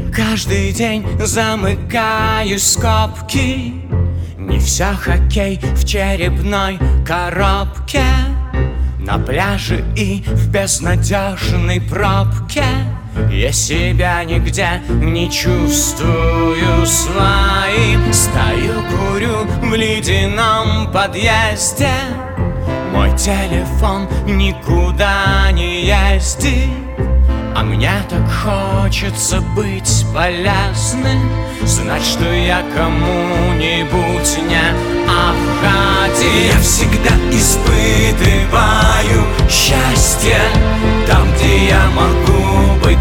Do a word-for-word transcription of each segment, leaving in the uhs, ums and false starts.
Каждый день замыкаю скобки. Не все хоккей в черепной коробке, на пляже и в безнадежной пробке. Я себя нигде не чувствую своим. Стою, курю в ледяном подъезде. Мой телефон никуда не ездит, а мне так хочется быть полезным, знать, что я кому-нибудь не обходим. Я всегда испытываю счастье там, где я могу быть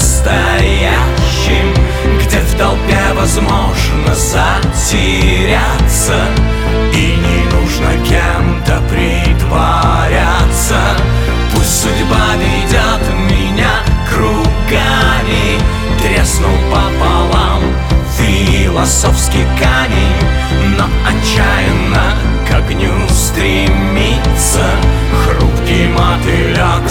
настоящим, где в толпе возможно затеряться и не нужно кем-то притворяться. Пусть судьба ведет меня кругами, треснул пополам философский камень, но отчаянно к огню стремится хрупкий мотылек,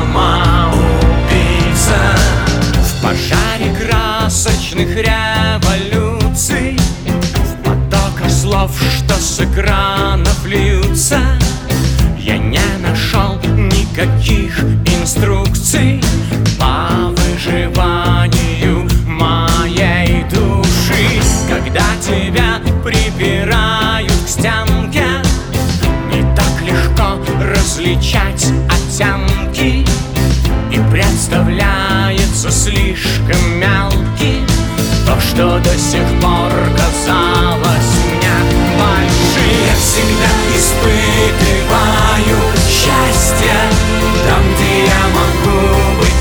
самоубийца. В пожаре красочных революций, в потоках слов, что с экранов льются, я не нашел никаких инструкций по выживанию моей души. Когда тебя припирают к стенке, не так легко различать оттенки, и представляется слишком мелким то, что до сих пор казалось мне большим. Я всегда испытываю счастье там, где я могу быть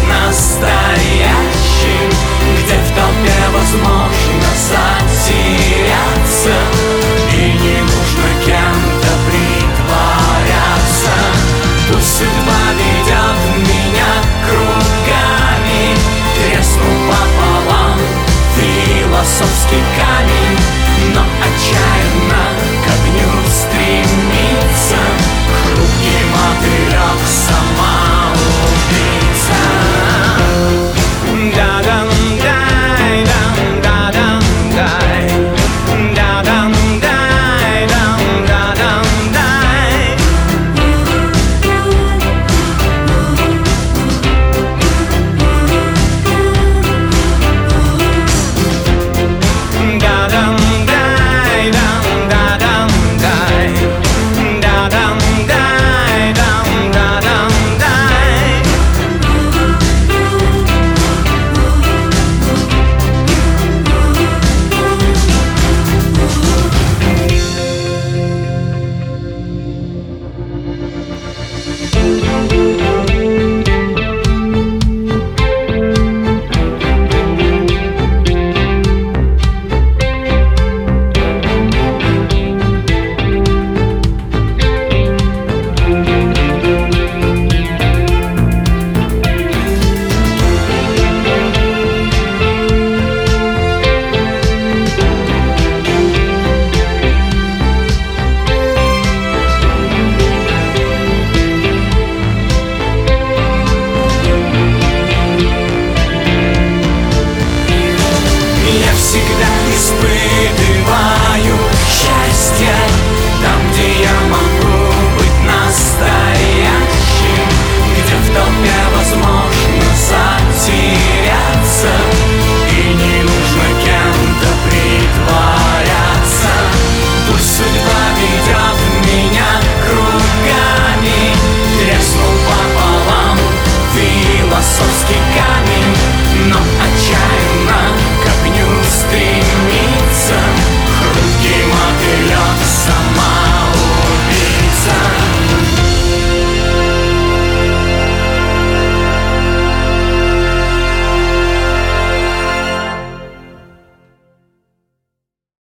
настоящим, где в толпе возможно затеряться и не нужно кем-то притворяться. Пусть судьба ведет меня кругами, треснул пополам философский камень, но отчаянно